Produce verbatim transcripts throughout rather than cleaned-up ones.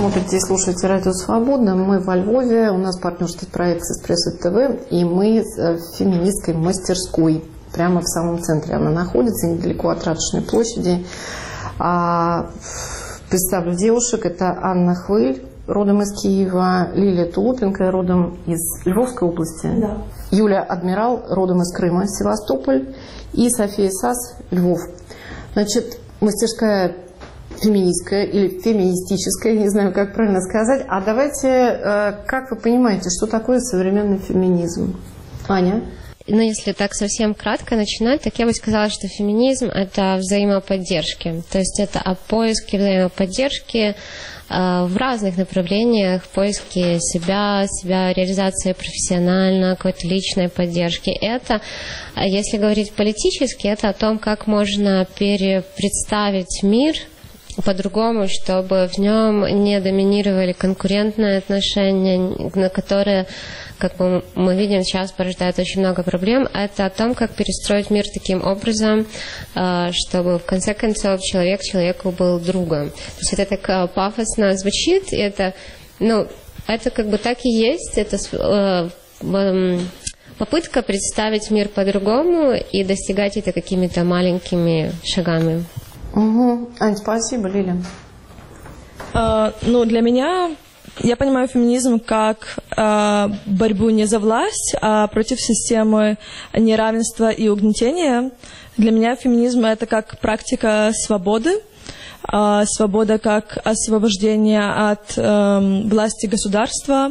смотрите и слушаете Радио Свобода. Мы во Львове, у нас партнерский проект «Эспрессо ТВ», и мы в феминистской мастерской. Прямо в самом центре она находится, недалеко от Ратушной площади. А, представлю девушек. Это Анна Хвыль, родом из Киева, Лилия Тулупенко, родом из Львовской области, да. Юлия Адмирал, родом из Крыма, Севастополь, и София Сас, Львов. Значит, мастерская феминистская или феминистическая, не знаю, как правильно сказать. А давайте, как вы понимаете, что такое современный феминизм? Аня? Ну, если так совсем кратко начинать, так я бы сказала, что феминизм – это взаимоподдержки. То есть это о поиске взаимоподдержки э, в разных направлениях, поиске себя, себя реализации профессионально, какой-то личной поддержки. Это, если говорить политически, это о том, как можно перепредставить мир по-другому, чтобы в нем не доминировали конкурентные отношения, на которые, как мы видим, сейчас порождает очень много проблем. Это о том, как перестроить мир таким образом, чтобы в конце концов человек человеку был другом. То есть это так пафосно звучит, и это, ну, это как бы так и есть, это попытка представить мир по-другому и достигать это какими-то маленькими шагами. Угу. Ань, спасибо, Лиля. Uh, ну, для меня, я понимаю феминизм как uh, борьбу не за власть, а против системы неравенства и угнетения. Для меня феминизм — это как практика свободы, uh, свобода как освобождение от uh, власти государства,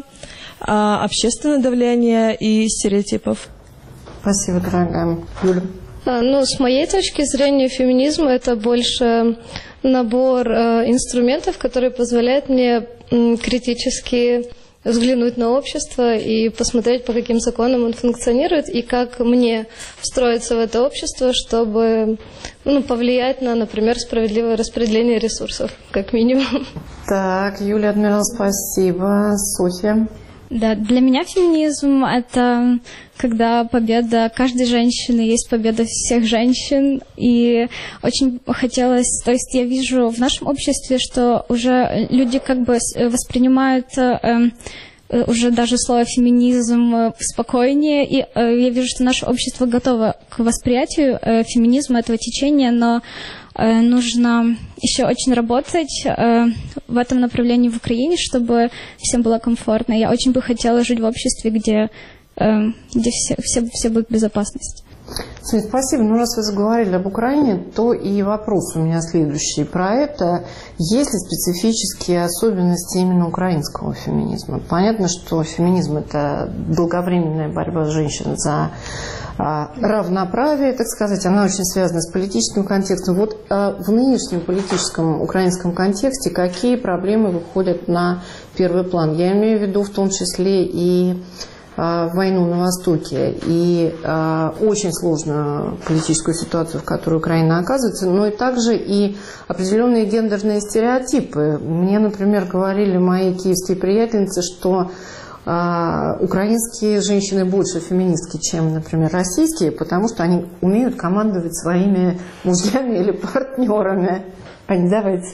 uh, общественного давления и стереотипов. Спасибо, дорогая. Юля. Ну, с моей точки зрения, феминизм – это больше набор э, инструментов, которые позволяют мне м, критически взглянуть на общество и посмотреть, по каким законам он функционирует, и как мне встроиться в это общество, чтобы ну, повлиять на, например, справедливое распределение ресурсов, как минимум. Так, Юлия Адмирал, спасибо. Софья. Да, для меня феминизм – это когда победа каждой женщины есть победа всех женщин. И очень хотелось, то есть я вижу в нашем обществе, что уже люди как бы воспринимают э, уже даже слово феминизм спокойнее. И э, я вижу, что наше общество готово к восприятию э, феминизма, этого течения, но э, нужно еще очень работать э, в этом направлении в Украине, чтобы всем было комфортно. Я очень бы хотела жить в обществе, где, э, где все, все, все будут в безопасности. Спасибо. Ну, раз вы заговорили об Украине, то и вопрос у меня следующий про это. Есть ли специфические особенности именно украинского феминизма? Понятно, что феминизм – это долговременная борьба женщин за а, равноправие, так сказать. Она очень связана с политическим контекстом. Вот а, в нынешнем политическом украинском контексте какие проблемы выходят на первый план? Я имею в виду в том числе и войну на Востоке и а, очень сложную политическую ситуацию, в которой Украина оказывается, но и также и определенные гендерные стереотипы. Мне, например, говорили мои киевские приятельницы, что а, украинские женщины больше феминистки, чем, например, российские, потому что они умеют командовать своими мужьями или партнерами. Ань, давайте.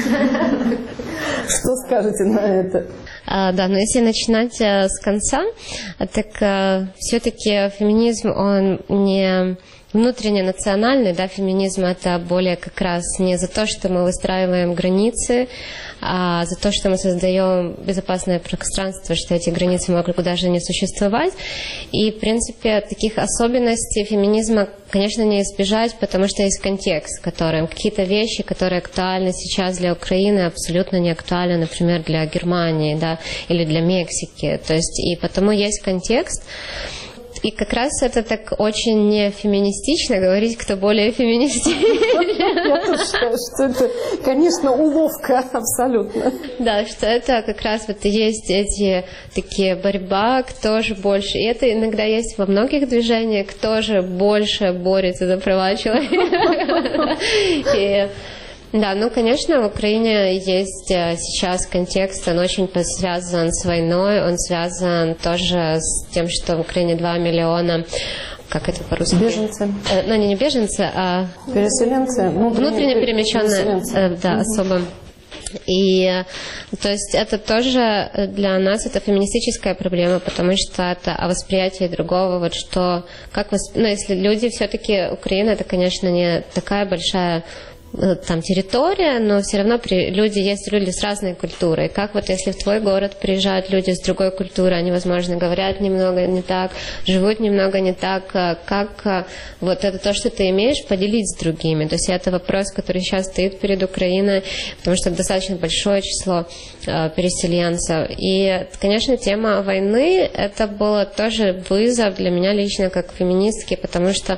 Что скажете на это? А, да, но если начинать а, с конца, так а, все-таки феминизм, он не внутренне национальный, да, феминизм это более как раз не за то, что мы выстраиваем границы, а за то, что мы создаем безопасное пространство, что эти границы могут даже не существовать. И, в принципе, таких особенностей феминизма, конечно, не избежать, потому что есть контекст, в котором какие-то вещи, которые актуальны сейчас для Украины, абсолютно не актуальны, например, для Германии, да, или для Мексики. То есть, и потому есть контекст. И как раз это так очень не феминистично говорить, кто более феминистичен. Я тоже считаю, что это, конечно, уловка абсолютно. Да, что это как раз вот есть эти такие борьба, кто же больше. И это иногда есть во многих движениях, кто же больше борется за права человека. И да, ну, конечно, в Украине есть сейчас контекст, он очень связан с войной, он связан тоже с тем, что в Украине два миллиона, как это по-русски? Беженцы. Э, ну, не, не беженцы, а... Переселенцы. Внутренне, внутренне перемещенные, э, да, угу. особо. И, то есть, это тоже для нас это феминистическая проблема, потому что это о восприятии другого, вот что, как, восп... ну, если люди все-таки, Украина, это, конечно, не такая большая там территория, но все равно при, люди, есть люди с разной культурой. Как вот если в твой город приезжают люди с другой культурой, они, возможно, говорят немного не так, живут немного не так, как вот это то, что ты имеешь, поделить с другими. То есть это вопрос, который сейчас стоит перед Украиной, потому что достаточно большое число э, переселенцев. И, конечно, тема войны, это было тоже вызов для меня лично как феминистки, потому что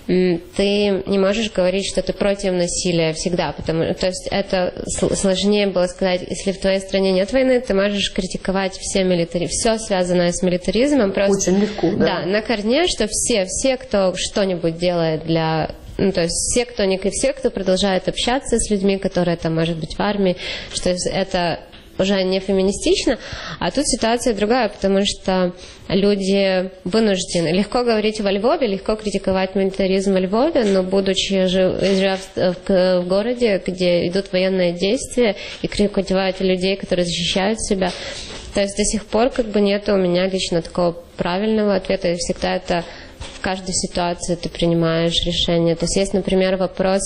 ты не можешь говорить, что ты против насилия всегда, потому, то есть это сложнее было сказать, если в твоей стране нет войны, ты можешь критиковать все милитари, все связанное с милитаризмом. Просто, очень легко, да. Да, на корне, что все, все, кто что-нибудь делает для... Ну, то есть все, кто не все, кто продолжает общаться с людьми, которые там, может быть, в армии, что это уже не феминистично, а тут ситуация другая, потому что люди вынуждены. Легко говорить во Львове, легко критиковать милитаризм во Львове, но будучи живя в городе, где идут военные действия, и критиковать людей, которые защищают себя. То есть до сих пор как бы нет у меня лично такого правильного ответа, и всегда это в каждой ситуации ты принимаешь решение. То есть есть, например, вопрос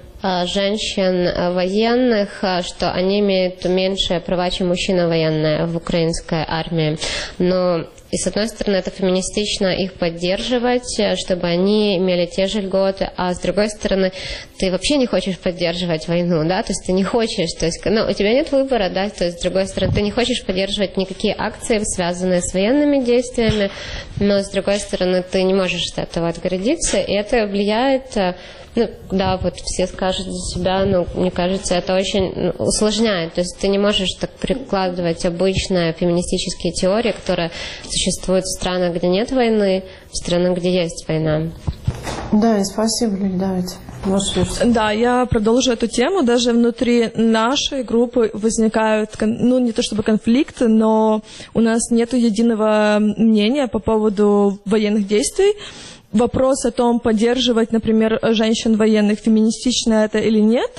женщин военных, что они имеют меньшие права, чем мужчины военные в украинской армии. Но и с одной стороны, это феминистично их поддерживать, чтобы они имели те же льготы, а с другой стороны, ты вообще не хочешь поддерживать войну, да, то есть ты не хочешь, то есть, ну, у тебя нет выбора, да, то есть с другой стороны, ты не хочешь поддерживать никакие акции, связанные с военными действиями, но с другой стороны, ты не можешь от этого отгородиться, и это влияет... Ну, да, вот все скажут за себя, но мне кажется, это очень усложняет. То есть ты не можешь так прикладывать обычные феминистические теории, которые существуют в странах, где нет войны, в странах, где есть война. Да, и спасибо, Лиль, давайте. Да, я продолжу эту тему. Даже внутри нашей группы возникают, ну, не то чтобы конфликты, но у нас нет единого мнения по поводу военных действий. Вопрос о том, поддерживать, например, женщин военных, феминистично это или нет,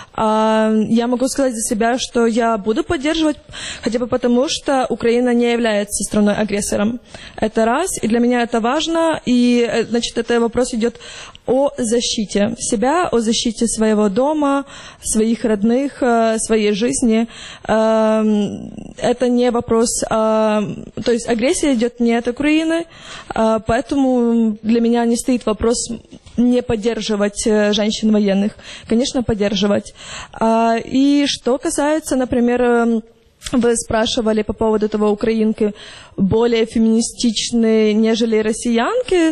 я могу сказать за себя, что я буду поддерживать, хотя бы потому, что Украина не является страной-агрессором. Это раз, и для меня это важно, и, значит, это вопрос идет о защите себя, о защите своего дома, своих родных, своей жизни. Это не вопрос, то есть агрессия идет не от Украины, поэтому для меня не стоит вопрос не поддерживать женщин военных. Конечно, поддерживать. И что касается, например, вы спрашивали по поводу того, украинки более феминистичные, нежели россиянки.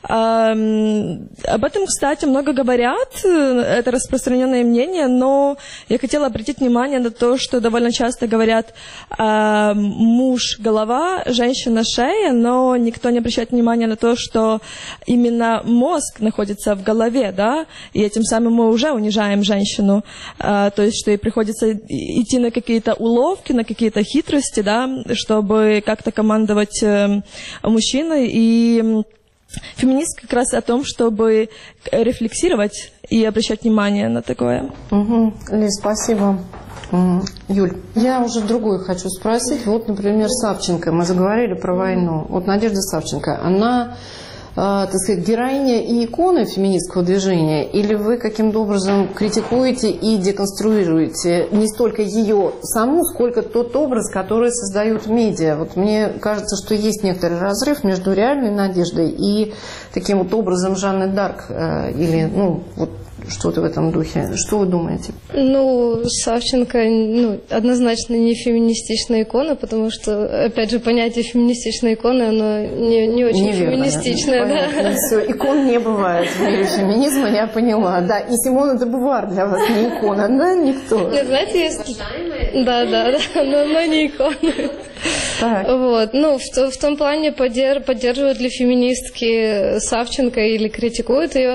Об этом, кстати, много говорят, это распространенное мнение, но я хотела обратить внимание на то, что довольно часто говорят муж – голова, женщина – шея, но никто не обращает внимания на то, что именно мозг находится в голове, да, и этим самым мы уже унижаем женщину, то есть что ей приходится идти на какие-то уловки, на какие-то хитрости, да, чтобы как-то командовать мужчиной. И феминист как раз о том, чтобы рефлексировать и обращать внимание на такое. Угу. Лиз, спасибо. Юль, я уже другое хочу спросить. Вот, например, Савченко. Мы заговорили про войну. Вот Надежда Савченко, она... так сказать, героиня и икона феминистского движения, или вы каким-то образом критикуете и деконструируете не столько ее саму, сколько тот образ, который создают медиа? Вот мне кажется, что есть некоторый разрыв между реальной Надеждой и таким вот образом Жанны Дарк, или, ну, вот что-то в этом духе. Что вы думаете? Ну, Савченко, ну, однозначно не феминистичная икона, потому что, опять же, понятие феминистичной иконы, оно не, не очень Неверно, феминистичное. Да? Все, икон не бывает в мире феминизма, я поняла. Да, и Симона де Бувуар для вас не икона, да, никто? Нет, знаете, есть... Да, да, да, но, но не икона. Так. Вот. Ну, в, в том плане поддерж, поддерживают ли феминистки Савченко или критикуют ее.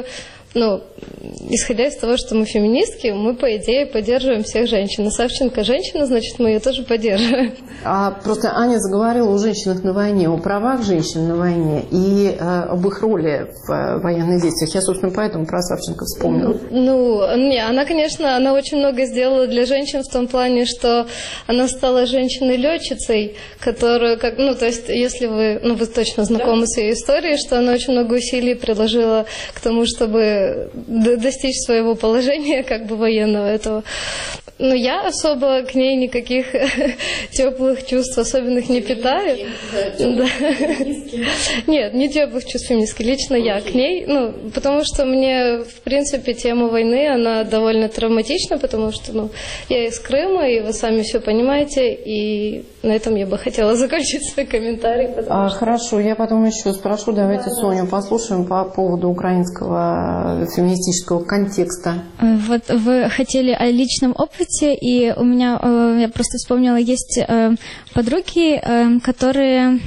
ну, исходя из того, что мы феминистки, мы, по идее, поддерживаем всех женщин. А Савченко женщина, значит, мы ее тоже поддерживаем. А просто Аня заговорила о женщинах на войне, о правах женщин на войне и э, об их роли в э, военных действиях. Я, собственно, поэтому про Савченко вспомнила. Ну, не, она, конечно, она очень много сделала для женщин в том плане, что она стала женщиной-летчицей, которую, как, ну, то есть, если вы, ну, вы точно знакомы с ее историей, что она очень много усилий приложила к тому, чтобы достичь своего положения, как бы военного этого. Но я особо к ней никаких теплых чувств особенных не питаю. Да. Нет, не теплых чувств феминистки. Лично я к ней, ну, потому что мне, в принципе, тема войны, она довольно травматична, потому что, ну, я из Крыма, и вы сами все понимаете, и на этом я бы хотела закончить свой комментарий. А, что... Хорошо, я потом еще спрошу, давайте да, Соню да. послушаем по поводу украинского феминистического контекста. Вот вы хотели о личном опыте, и у меня, я просто вспомнила, есть подруги, которые,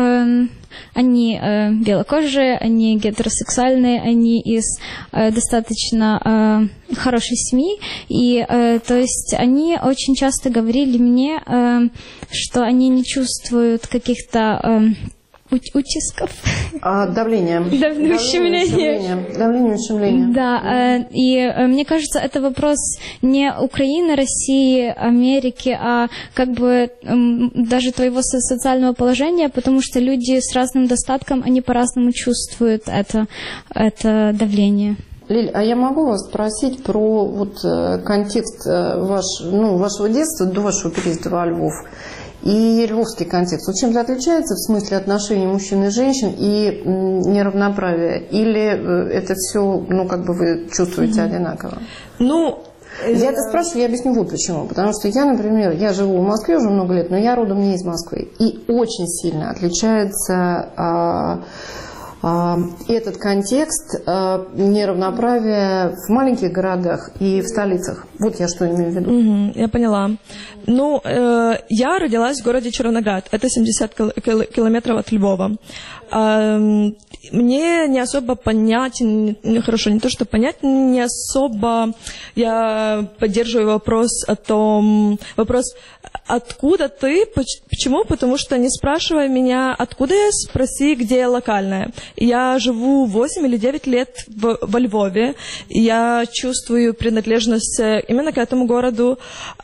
они белокожие, они гетеросексуальные, они из достаточно хорошей семьи, и то есть они очень часто говорили мне, что они не чувствуют каких-то утисков. А, давление. Давление, ущемление. Давление, ущемление. Да, и мне кажется, это вопрос не Украины, России, Америки, а как бы даже твоего социального положения, потому что люди с разным достатком, они по-разному чувствуют это, это давление. Лиль, а я могу вас спросить про вот контекст ваш, ну, вашего детства до вашего переезда во Львов? И львовский контекст. Вот чем-то отличается в смысле отношений мужчин и женщин и неравноправия? Или это все, ну, как бы вы чувствуете mm-hmm. одинаково? Ну, я это спрашиваю, я объясню вот почему. Потому что я, например, я живу в Москве уже много лет, но я родом не из Москвы. И очень сильно отличается а, а, этот контекст а, неравноправия в маленьких городах и в столицах. Вот я что имею в виду. Mm-hmm, я поняла. Ну, э, я родилась в городе Червоноград. Это семьдесят километров от Львова. Э, мне не особо понятен, ну, хорошо, не то, что понятен, не особо я поддерживаю вопрос о том, вопрос, откуда ты, почему? Потому что не спрашивая меня, откуда я, спроси, где я локальная. Я живу восемь или девять лет в, во Львове, и я чувствую принадлежность именно к этому городу.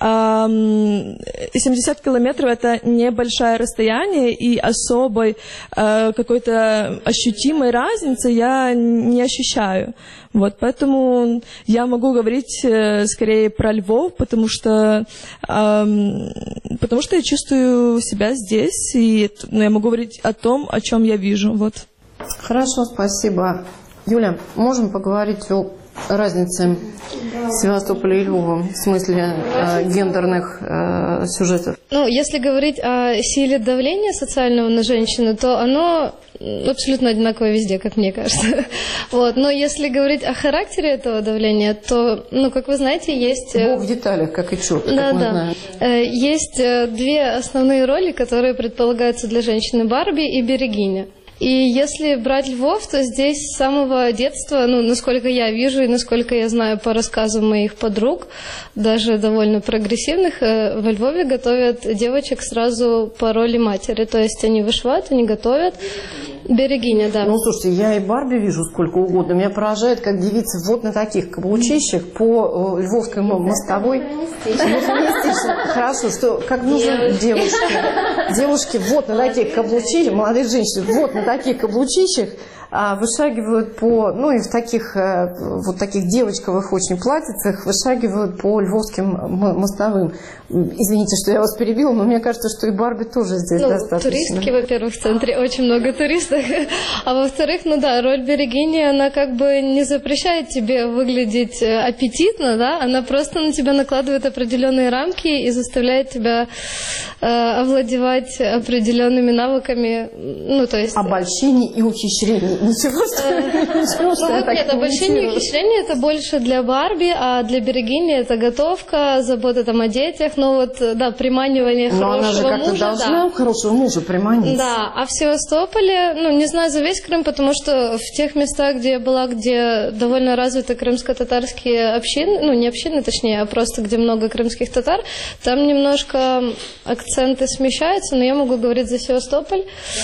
семьдесят километров – это небольшое расстояние, и особой э, какой-то ощутимой разницы я не ощущаю. Вот, поэтому я могу говорить э, скорее про Львов, потому что, э, потому что я чувствую себя здесь, и ну, я могу говорить о том, о чем я вижу. Вот. Хорошо, спасибо. Юля, можем поговорить о разнице Севастополя и Львова в смысле э, гендерных э, сюжетов? Ну, если говорить о силе давления социального на женщину, то оно абсолютно одинаковое везде, как мне кажется. Вот. Но если говорить о характере этого давления, то, ну, как вы знаете, есть... Бог в деталях, как и черт, как да, мы да. знаем. Есть две основные роли, которые предполагаются для женщины: Барби и Берегиня. И если брать Львов, то здесь с самого детства, ну, насколько я вижу и насколько я знаю по рассказам моих подруг, даже довольно прогрессивных, во Львове готовят девочек сразу по роли матери. То есть они вышивают, они готовят. Берегиня, да. Ну, слушайте, я и Барби вижу сколько угодно. Меня поражает, как девицы вот на таких каблучищах по Львовской мостовой. Хорошо, что как нужно девушке. Девушки вот на таких каблучищах, молодые женщины вот на таких каблучищах вышагивают по, ну и в таких вот таких девочковых очень платьицах вышагивают по львовским мостовым. Извините, что я вас перебила, но мне кажется, что и Барби тоже здесь ну, достаточно. Туристки, во-первых, в центре очень много туристов, а во-вторых, ну да, роль Берегини, она как бы не запрещает тебе выглядеть аппетитно, да, она просто на тебя накладывает определенные рамки и заставляет тебя э, овладевать определенными навыками, ну то есть... Обольщение и ухищрение. Ничего, что я так Нет, обольщение и ухищрение это больше для Барби, а для Берегини это готовка, забота там о детях, но вот, да, приманивание хорошего мужа. Но она же как-то должна да. хорошего мужа приманить. Да, а в Севастополе, ну, не знаю за весь Крым, потому что в тех местах, где я была, где довольно развиты крымско-татарские общины, ну, не общины, точнее, а просто где много крымских татар, там немножко акценты смещаются, но я могу говорить за Севастополь,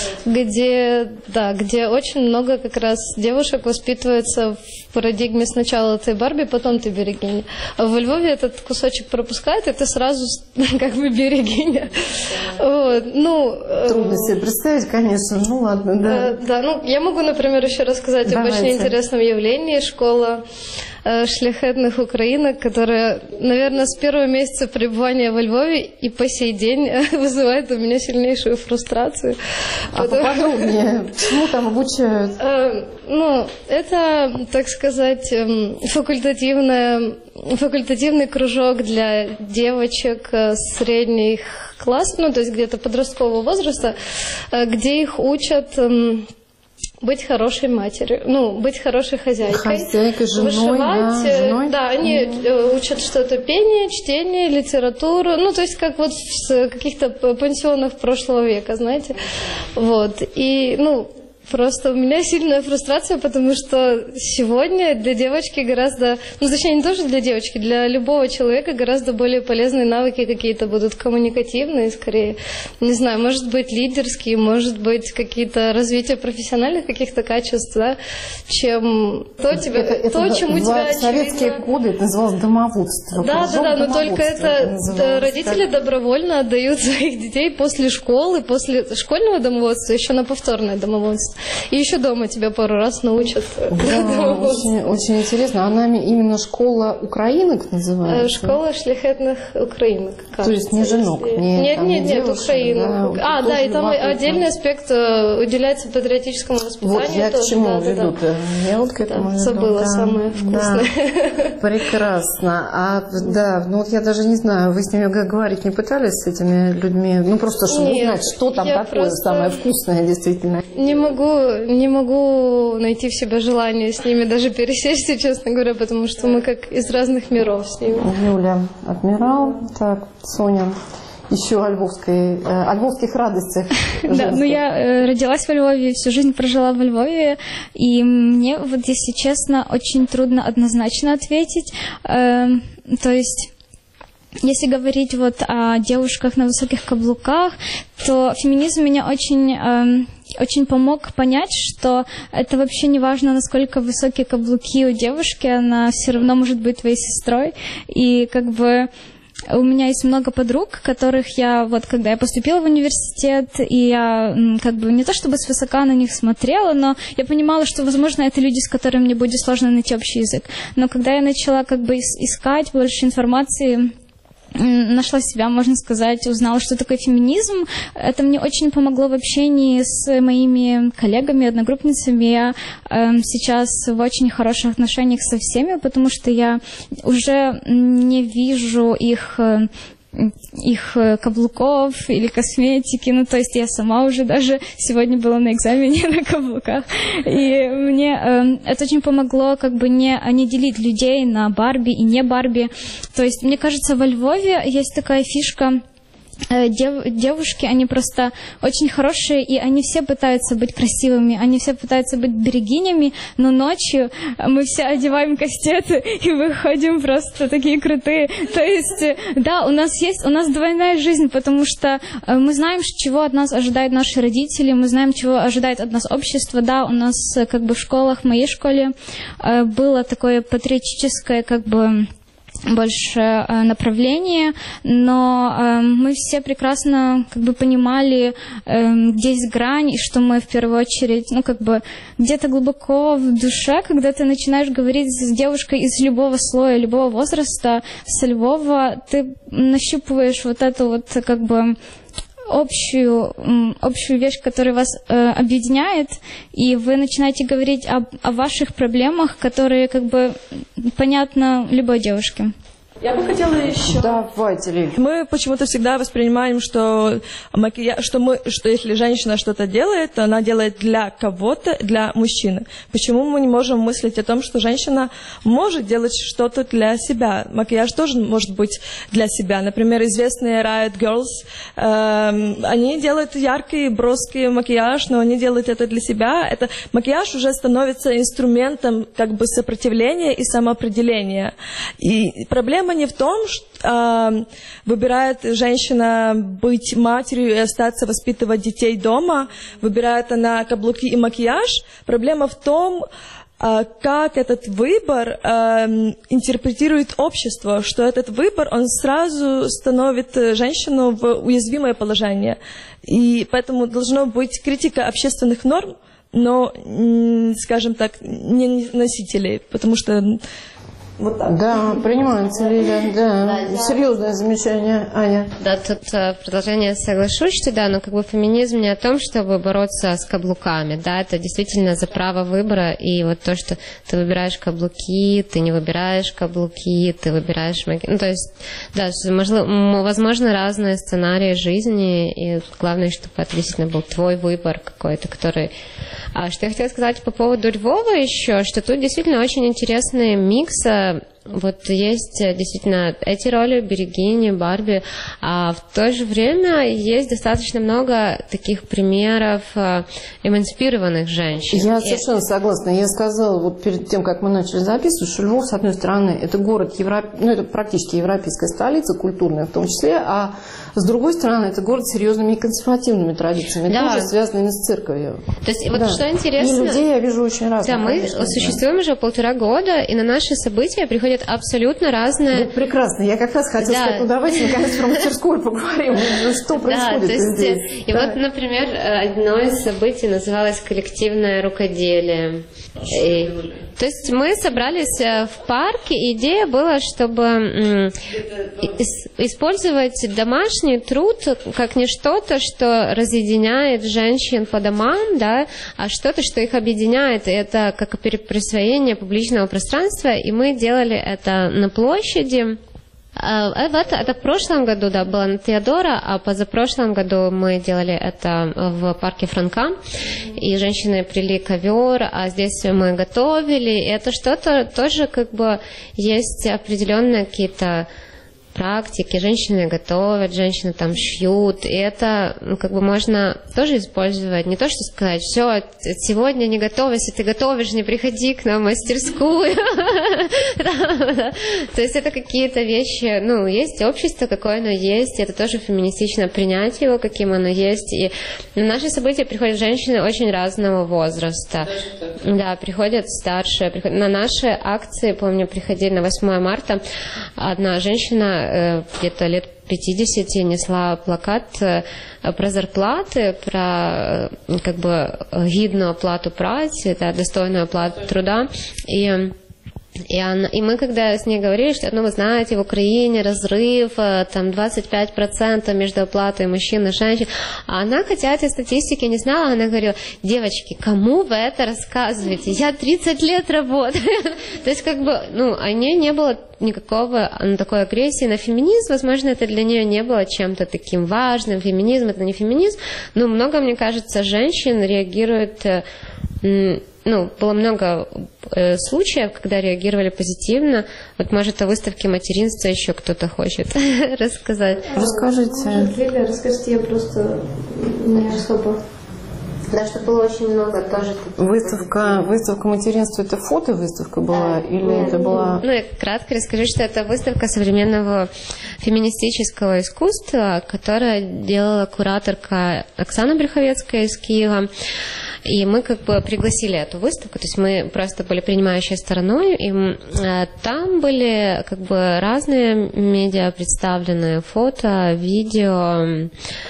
где, да, где очень много как раз девушек воспитывается в парадигме сначала ты Барби, потом ты Берегиня. А во Львове этот кусочек пропускает, и ты сразу как бы Берегиня. Вот, ну... Трудно себе представить, конечно, ну ладно, да. Э, да, ну, я могу, например, еще рассказать Давайте. об очень интересном явлении. Школа э, шляхетных украинок, которая, наверное, с первого месяца пребывания во Львове и по сей день вызывает у меня сильнейшую фрустрацию. А Потому... поподробнее, чему там обучают? Э, ну, это, так сказать, факультативная, факультативный кружок для девочек средних классов, ну, то есть где-то подросткового возраста, где их учат быть хорошей матерью, ну, быть хорошей хозяйкой. Хозяйкой, женой, вышивать, да, женой. Да, они mm-hmm. учат что-то пение, чтение, литературу, ну, то есть как вот в каких-то пансионах прошлого века, знаете. Вот, и, ну, просто у меня сильная фрустрация, потому что сегодня для девочки гораздо, ну, точнее, не тоже для девочки, для любого человека гораздо более полезные навыки какие-то будут коммуникативные, скорее, не знаю, может быть, лидерские, может быть, какие-то развитие профессиональных каких-то качеств, да, чем то, тебя, это, то это чему тебя... В советские очевидно... годы это называлось домоводство. Да, да, да, но только это, это родители как... добровольно отдают своих детей после школы, после школьного домоводства еще на повторное домоводство. И еще дома тебя пару раз научат. Да, очень, очень интересно. Она именно школа украинок называется? Школа шляхетных украинок. Кажется, То есть не женок? Не, нет, там, нет, не нет, девушек, украинок. Да, а, да, и там отдельный аспект уделяется патриотическому воспитанию. Вот я тоже, к чему да, веду-то? Да, я вот к этому да, веду. Забыла да, самое вкусное. Да. Прекрасно. А, да, ну вот я даже не знаю, вы с ними говорить не пытались, с этими людьми? Ну просто, чтобы нет, узнать, что там такое самое вкусное действительно. Не могу, не могу найти в себе желание с ними даже пересечься, честно говоря, потому что мы как из разных миров с ними. Юля, адмирал. Так, Соня. Еще о львовской, о львовских радостях. Да, ну я родилась во Львове, всю жизнь прожила во Львове, и мне, вот если честно, очень трудно однозначно ответить. То есть, если говорить вот о девушках на высоких каблуках, то феминизм меня очень... очень помог понять, что это вообще не важно, насколько высокие каблуки у девушки, она все равно может быть твоей сестрой. И как бы у меня есть много подруг, которых я, вот когда я поступила в университет, и я как бы не то чтобы свысока на них смотрела, но я понимала, что, возможно, это люди, с которыми мне будет сложно найти общий язык. Но когда я начала как бы искать больше информации, нашла себя, можно сказать, узнала, что такое феминизм. Это мне очень помогло в общении с моими коллегами, одногруппницами. Я э, сейчас в очень хороших отношениях со всеми, потому что я уже не вижу их... Э, их каблуков или косметики, ну, то есть я сама уже даже сегодня была на экзамене на каблуках, и мне э, это очень помогло как бы не, не делить людей на Барби и не Барби, то есть мне кажется, во Львове есть такая фишка, Дев, девушки, они просто очень хорошие, и они все пытаются быть красивыми, они все пытаются быть берегинями, но ночью мы все одеваем кастеты и выходим просто такие крутые. То есть, да, у нас есть, у нас двойная жизнь, потому что мы знаем, чего от нас ожидают наши родители, мы знаем, чего ожидает от нас общество. Да, у нас как бы в школах, в моей школе было такое патриотическое, как бы, больше э, направление, но э, мы все прекрасно как бы понимали, э, где есть грань, и что мы в первую очередь, ну как бы где-то глубоко в душе, когда ты начинаешь говорить с девушкой из любого слоя, любого возраста, со Львова, ты нащупываешь вот эту вот как бы общую, общую вещь, которая вас э, объединяет, и вы начинаете говорить об, о ваших проблемах, которые как бы понятны любой девушке. Я бы хотела еще... Давайте, Лиль. Мы почему-то всегда воспринимаем, что, макияж, что, мы, что если женщина что-то делает, то она делает для кого-то, для мужчины. Почему мы не можем мыслить о том, что женщина может делать что-то для себя? Макияж тоже может быть для себя. Например, известные Riot Girls, э, они делают яркий, броский макияж, но они делают это для себя. Это, макияж уже становится инструментом как бы сопротивления и самоопределения. И проблема не в том, что э, выбирает женщина быть матерью и остаться воспитывать детей дома, выбирает она каблуки и макияж. Проблема в том, э, как этот выбор э, интерпретирует общество, что этот выбор, он сразу становит женщину в уязвимое положение. И поэтому должна быть критика общественных норм, но, скажем так, не носителей, потому что... Вот так. Да, принимается, Лиля, да. да. Серьезное замечание, Аня. Да, тут продолжение соглашусь, что да, но как бы феминизм не о том, чтобы бороться с каблуками, да, это действительно за право выбора, и вот то, что ты выбираешь каблуки, ты не выбираешь каблуки, ты выбираешь макияж, ну, то есть, да, возможно, разные сценарии жизни, и главное, чтобы это действительно был твой выбор какой-то, который... А что я хотела сказать по поводу Львова еще, что тут действительно очень интересный микс. Вот есть действительно эти роли, Берегини, Барби, а в то же время есть достаточно много таких примеров эмансипированных женщин. Я совершенно согласна. Я сказала вот перед тем, как мы начали записывать, что Львов, с одной стороны, это город, Европ... ну, это практически европейская столица, культурная в том числе, а с другой стороны, это город с серьезными и консервативными традициями, да. Тоже связанными с церковью. То есть, вот да. Что интересно... И людей я вижу очень разных. Да, мы конечно, существуем да. уже полтора года, и на наши события приходят абсолютно разные... Ну, прекрасно. Я как раз хотела да. сказать, ну давайте наконец про мастерскую поговорим. Что происходит да, то есть, здесь? И да. вот, например, одно из событий называлось «Коллективное рукоделие». И, то есть мы собрались в парке, и идея была, чтобы м, использовать домашний труд как не что-то, что разъединяет женщин по домам, да, а что-то, что их объединяет. И это как переприсвоение публичного пространства, и мы делали это на площади. Это, это в прошлом году, да, было на Теодора, а позапрошлом году мы делали это в парке Франка, и женщины прили ковер, а здесь мы готовили, и это что-то тоже как бы есть определенные какие-то практики, женщины готовят, женщины там шьют, и это ну, как бы можно тоже использовать, не то что сказать, все, сегодня не готовься, ты готовишь, не приходи к нам в мастерскую. То есть это какие-то вещи, ну, есть общество, какое оно есть, это тоже феминистично принять его, каким оно есть, и на наши события приходят женщины очень разного возраста. Да, приходят старшие, на наши акции, помню, приходили на восьмое марта, одна женщина где-то лет пятидесяти несла плакат про зарплаты, про как бы гідну оплату праці, да, достойную оплату труда. И И, она, и мы, когда с ней говорили, что, ну, вы знаете, в Украине разрыв, там, двадцать пять процентов между оплатой мужчин и женщин, а она, хотя этой статистики не знала, она говорила, девочки, кому вы это рассказываете? Я тридцать лет работаю. То есть, как бы, ну, у нее не было никакого ну, такой агрессии на феминизм, возможно, это для нее не было чем-то таким важным, феминизм, это не феминизм, но много, мне кажется, женщин реагирует... Ну, было много э, случаев, когда реагировали позитивно. Вот, может, о выставке материнства еще кто-то хочет рассказать. Расскажите. Может, Лиля, расскажите, я просто не особо... Да, что было очень много тоже. Выставка, выставка материнства, это фото-выставка была или Нет, это была... Ну, я кратко расскажу, что это выставка современного феминистического искусства, которую делала кураторка Оксана Брюховецкая из Киева. И мы как бы пригласили эту выставку, то есть мы просто были принимающей стороной, и э, там были как бы разные медиа представлены, фото, видео,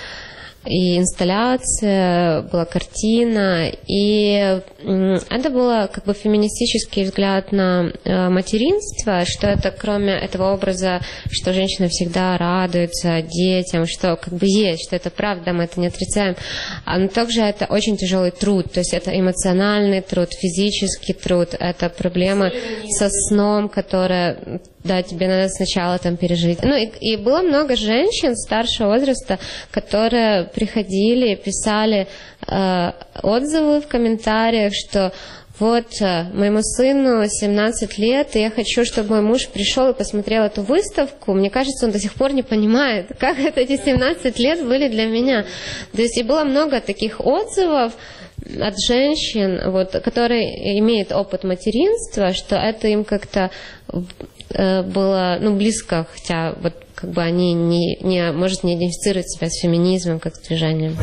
и инсталляция, была картина, и это был как бы феминистический взгляд на материнство, что это кроме этого образа, что женщина всегда радуется детям, что как бы есть, что это правда, мы это не отрицаем, но также это очень тяжелый труд, то есть это эмоциональный труд, физический труд, это проблема со сном, которая да, тебе надо сначала там пережить. Ну, и, и было много женщин старшего возраста, которые приходили, писали э, отзывы в комментариях, что вот моему сыну семнадцать лет, и я хочу, чтобы мой муж пришел и посмотрел эту выставку. Мне кажется, он до сих пор не понимает, как это эти семнадцать лет были для меня. То есть и было много таких отзывов от женщин, вот, которые имеют опыт материнства, что это им как-то э, было, ну, близко, хотя вот как бы они не, не, может, не идентифицируют себя с феминизмом как с движением.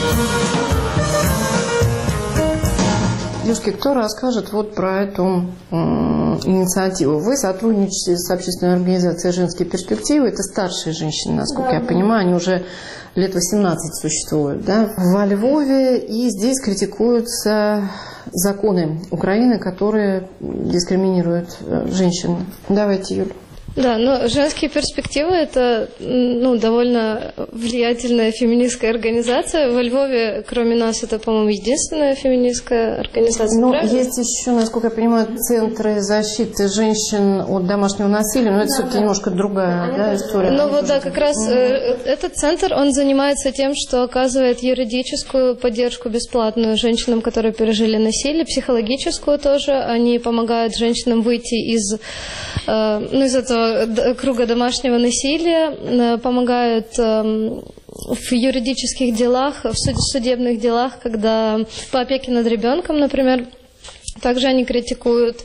Девушки, кто расскажет вот про эту э, инициативу? Вы сотрудничаете с общественной организацией «Женские перспективы». Это старшие женщины, насколько да, я понимаю. Они уже лет восемнадцать существуют, да? Во Львове. И здесь критикуются законы Украины, которые дискриминируют женщин. Давайте, Юль. Да, но «Женские перспективы» – это, ну, довольно влиятельная феминистская организация. Во Львове, кроме нас, это, по-моему, единственная феминистская организация. Ну, правильно? есть еще, насколько я понимаю, центры защиты женщин от домашнего насилия, но это да, все-таки да. немножко другая да, история. Ну вот, да, как раз mm-hmm. этот центр, он занимается тем, что оказывает юридическую поддержку бесплатную женщинам, которые пережили насилие, психологическую тоже. Они помогают женщинам выйти из, ну, из этого круга домашнего насилия, помогают в юридических делах, в судебных делах, когда по опеке над ребенком, например. Также они критикуют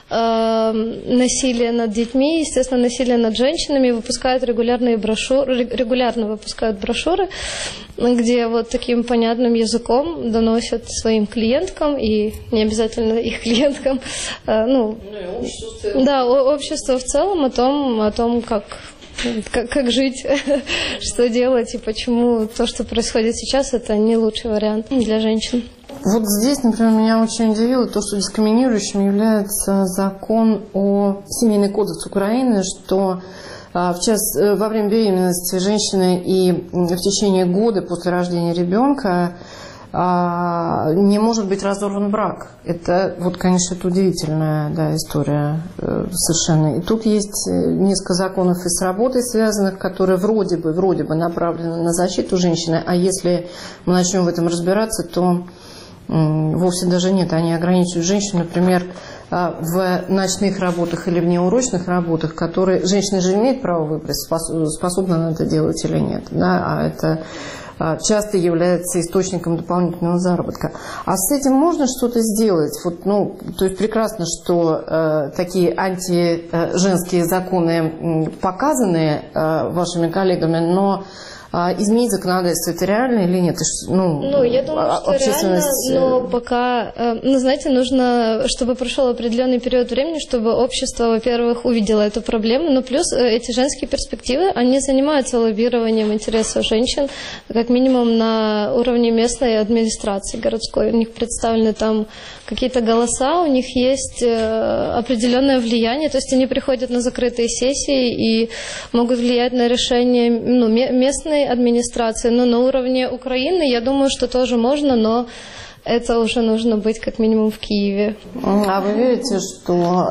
насилие над детьми, естественно, насилие над женщинами, выпускают регулярные брошюры, регулярно выпускают брошюры, где вот таким понятным языком доносят своим клиенткам и не обязательно их клиенткам, ну, ну общество. Да, общество в целом о том, о том, как Как, как жить, что делать и почему то, что происходит сейчас, это не лучший вариант для женщин. Вот здесь, например, меня очень удивило то, что дискриминирующим является закон о семейный кодекс Украины, что в час, во время беременности женщины и в течение года после рождения ребенка не может быть разорван брак. Это, вот, конечно, это удивительная да, история э, совершенно. И тут есть несколько законов и с работой связанных, которые вроде бы, вроде бы направлены на защиту женщины, а если мы начнем в этом разбираться, то э, вовсе даже нет. Они ограничивают женщин, например, э, в ночных работах или в неурочных работах, которые женщина же имеет право выбрать, способна она это делать или нет. Да? А это часто является источником дополнительного заработка. А с этим можно что-то сделать? Вот, ну, то есть прекрасно, что э, такие антиженские законы показаны э, вашими коллегами, но э, изменить законодательство это реально или нет? Ну, ну я думаю, что общественность... реально, но пока, э, ну, знаете, нужно, чтобы прошел определенный период времени, чтобы общество, во-первых, увидело эту проблему, но плюс э, эти женские перспективы, они занимаются лоббированием интересов женщин, как минимум на уровне местной администрации городской. У них представлены там какие-то голоса, у них есть определенное влияние, то есть они приходят на закрытые сессии и могут влиять на решения ну, местной администрации. Но на уровне Украины, я думаю, что тоже можно, но это уже нужно быть как минимум в Киеве. А вы верите, что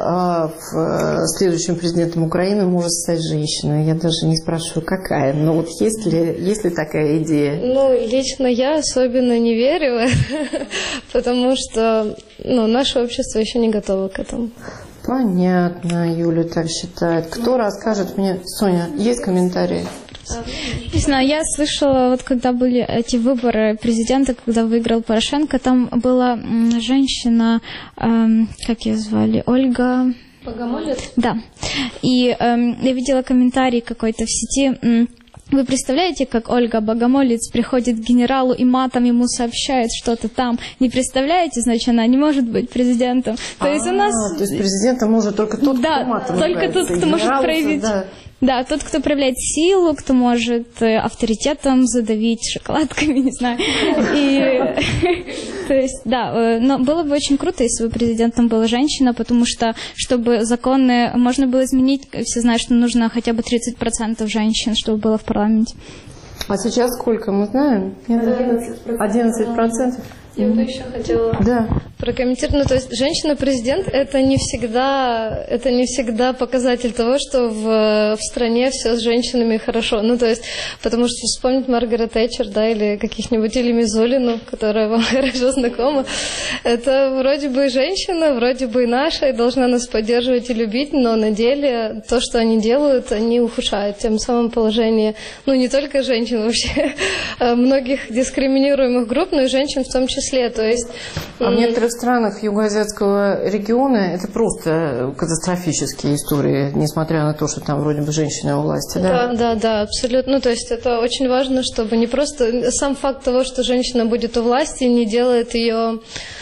э, следующим президентом Украины может стать женщина? Я даже не спрашиваю, какая, но вот есть ли, есть ли такая идея? Ну, лично я особенно не верю, потому что ну, наше общество еще не готово к этому. Понятно, Юля так считает. Кто расскажет мне? Соня, есть комментарии? Не знаю, я слышала, вот когда были эти выборы президента, когда выиграл Порошенко, там была женщина, эм, как ее звали, Ольга... Богомолец? Да. И эм, я видела комментарий какой-то в сети... Эм, Вы представляете, как Ольга Богомолец приходит к генералу и матом ему сообщает что-то там? Не представляете, значит, она не может быть президентом. То есть у нас... То есть президентом может только тот, да, кто матом только тот, кто может проявить... Да. Да, тот, кто проявляет силу, кто может авторитетом задавить шоколадками, не знаю. И, то есть, да, но было бы очень круто, если бы президентом была женщина, потому что, чтобы законы можно было изменить, все знают, что нужно хотя бы тридцать процентов женщин, чтобы было в парламенте. А сейчас сколько, мы знаем? одиннадцать процентов. Я бы еще хотела да. прокомментировать. Ну, то есть женщина-президент это не всегда, это не всегда показатель того, что в, в стране все с женщинами хорошо. Ну, то есть, потому что вспомнить Маргарет Тэтчер, да, или каких-нибудь, или Мизулину, которая вам хорошо знакома, это вроде бы женщина, вроде бы и наша, и должна нас поддерживать и любить, но на деле то, что они делают, они ухудшают тем самым положение, ну, не только женщин, вообще многих дискриминируемых групп, но и женщин в том числе. То есть, а в некоторых В странах югоазиатского региона это просто катастрофические истории, несмотря на то, что там вроде бы женщины у власти, да? Да, да, да, абсолютно. Ну, то есть это очень важно, чтобы не просто сам факт того, что женщина будет у власти, не делает ее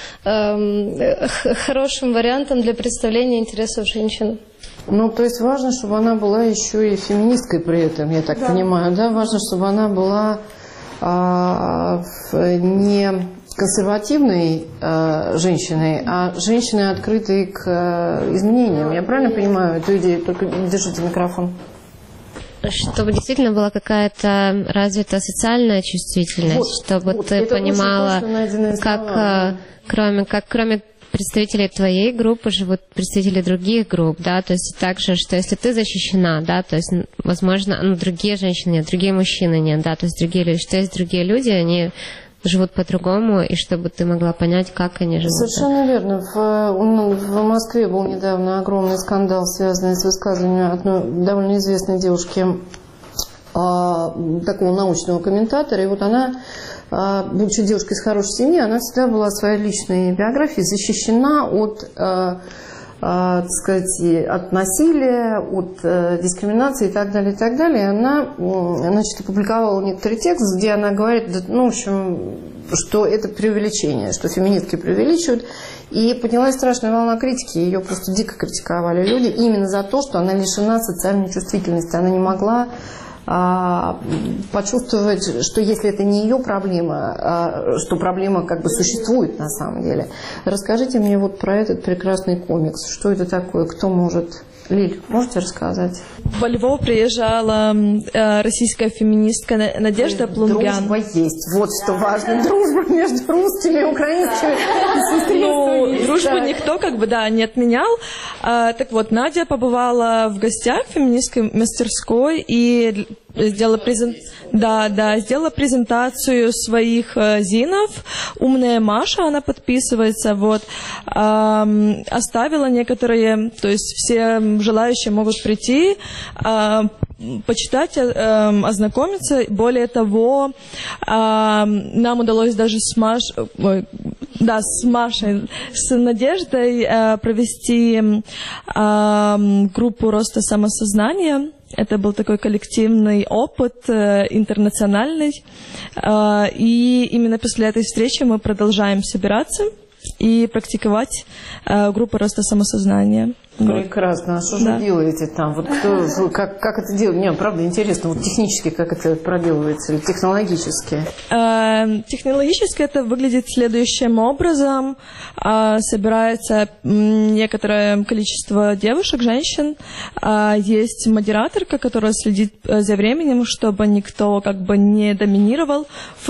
эм, хорошим вариантом для представления интересов женщин. Ну, то есть важно, чтобы она была еще и феминисткой при этом, я так да. понимаю, да? Важно, чтобы она была а, не консервативной э, женщиной, а женщиной, открытой к э, изменениям. Я правильно понимаю эту идею? Только держите микрофон. Чтобы действительно была какая-то развита социальная чувствительность, вот, чтобы вот, ты понимала, как, слова, кроме, как кроме представителей твоей группы живут представители других групп, да, то есть также, что если ты защищена, да, то есть, возможно, ну, другие женщины нет, другие мужчины нет, да, то есть другие люди, что есть другие люди, они живут по-другому, и чтобы ты могла понять, как они живут. Совершенно верно. В, в Москве был недавно огромный скандал, связанный с высказыванием одной довольно известной девушки, а, такого научного комментатора. И вот она, а, будучи девушкой из хорошей семьи, она всегда была в своей личной биографии защищена от... А, так сказать, от насилия, от э, дискриминации и так далее, и так далее. Она, значит, опубликовала некоторый текст, где она говорит, ну, в общем, что это преувеличение, что феминистки преувеличивают. И поднялась страшная волна критики, ее просто дико критиковали люди именно за то, что она лишена социальной чувствительности. Она не могла а, почувствовать, что если это не ее проблема, а, что проблема как бы существует на самом деле. Расскажите мне вот про этот прекрасный комикс. Что это такое? Кто может? Лиль, можете рассказать? Во Львов приезжала э, российская феминистка Надежда Плунгян. Дружба есть. Вот что важно. Дружба между русскими и украинскими. Ну, дружбу никто как бы, да, не отменял. А, так вот, Надя побывала в гостях в феминистской мастерской и сделала, презент... да, да, сделала презентацию своих э, зинов. «Умная Маша», она подписывается. Вот. А, оставила некоторые, то есть все желающие могут прийти, а, почитать, а, ознакомиться. Более того, а, нам удалось даже с Машей, да, с Машей, с Надеждой а, провести а, группу роста самосознания. Это был такой коллективный опыт, э, интернациональный. Э, и именно после этой встречи мы продолжаем собираться и практиковать э, группу роста самосознания. Прекрасно. А что же да. делаете там? Вот кто, как, как это делать? Мне правда интересно, вот технически как это проделывается, или технологически? Э, технологически это выглядит следующим образом. Э, собирается некоторое количество девушек, женщин. Э, есть модераторка, которая следит за временем, чтобы никто как бы не доминировал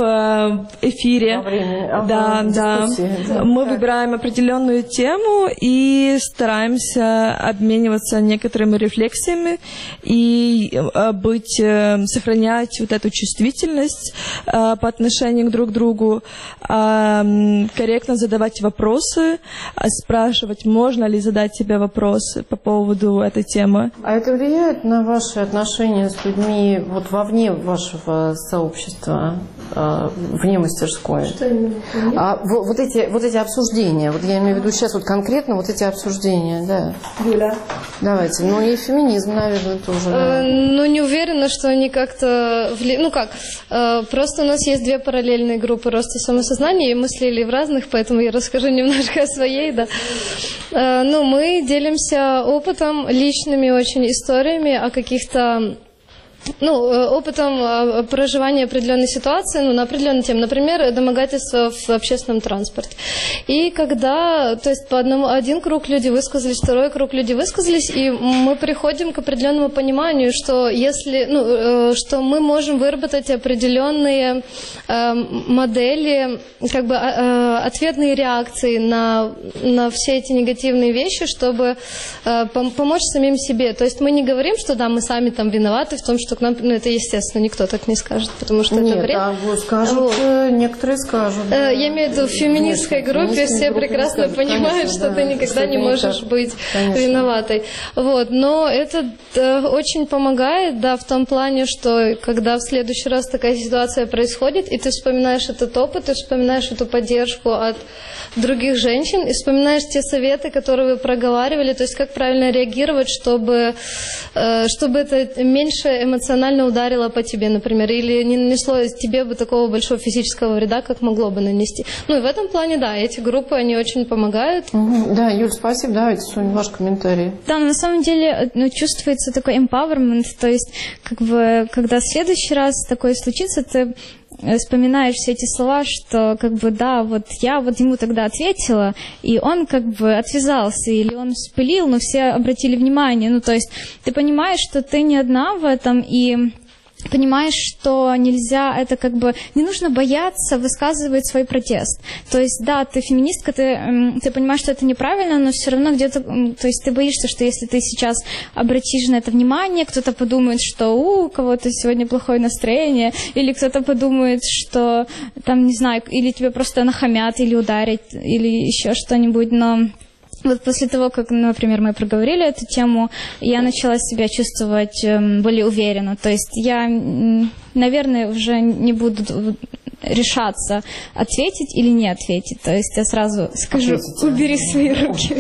в эфире. Во время, да, да. да. Мы так. выбираем определенную тему и стараемся обмениваться некоторыми рефлексиями и быть, сохранять вот эту чувствительность по отношению друг к другу, корректно задавать вопросы, спрашивать, можно ли задать себе вопросы по поводу этой темы. А это влияет на ваши отношения с людьми вот вовне вашего сообщества, вне мастерской? Что именно? А вот эти, вот эти обсуждения, вот я имею в виду сейчас вот конкретно вот эти обсуждения, да. Юля. Давайте. Ну и феминизм, наверное, тоже. Э, ну, не уверена, что они как-то... Вли... Ну как, э, просто у нас есть две параллельные группы роста самосознания, и мы с Лилей в разных, поэтому я расскажу немножко о своей, да. Э, ну, мы делимся опытом, личными очень историями о каких-то ну, опытом проживания определенной ситуации, ну, на определенную тему, например, домогательство в общественном транспорте. И когда, то есть по одному, один круг люди высказались, второй круг люди высказались, и мы приходим к определенному пониманию, что если, ну, что мы можем выработать определенные э, модели, как бы э, ответные реакции на, на все эти негативные вещи, чтобы э, помочь самим себе. То есть мы не говорим, что да, мы сами там виноваты в том, что к нам, ну это естественно, никто так не скажет, потому что Нет, это бред. а вот скажут, вот. Некоторые скажут. Да. Я имею в виду, в феминистской Нет, группе все прекрасно скажут, понимают, конечно, что да, ты никогда что не можешь так, быть конечно. Виноватой. Вот. Но это да, очень помогает, да, в том плане, что когда в следующий раз такая ситуация происходит, и ты вспоминаешь этот опыт, ты вспоминаешь эту поддержку от других женщин, и вспоминаешь те советы, которые вы проговаривали, то есть как правильно реагировать, чтобы, чтобы это меньше эмоционально ударило по тебе, например, или не нанесло тебе бы такого большого физического вреда, как могло бы нанести. Ну и в этом плане, да, эти группы, они очень помогают. Угу. Да, Юль, спасибо. Давайте, Соня, ваш комментарий. Да, на самом деле, ну, чувствуется такой empowerment, то есть, как бы, когда в следующий раз такое случится, ты вспоминаешь все эти слова, что как бы да, вот я вот ему тогда ответила, и он как бы отвязался, или он вспылил, но все обратили внимание. Ну, то есть ты понимаешь, что ты не одна в этом, и понимаешь, что нельзя, это как бы, не нужно бояться высказывать свой протест. То есть, да, ты феминистка, ты, ты понимаешь, что это неправильно, но все равно где-то, то есть ты боишься, что если ты сейчас обратишь на это внимание, кто-то подумает, что у кого-то сегодня плохое настроение, или кто-то подумает, что там, не знаю, или тебе просто нахамят, или ударят, или еще что-нибудь, но... Вот после того, как, например, мы проговорили эту тему, я начала себя чувствовать более уверенно. То есть я, наверное, уже не буду решаться, ответить или не ответить. То есть я сразу скажу, убери свои руки.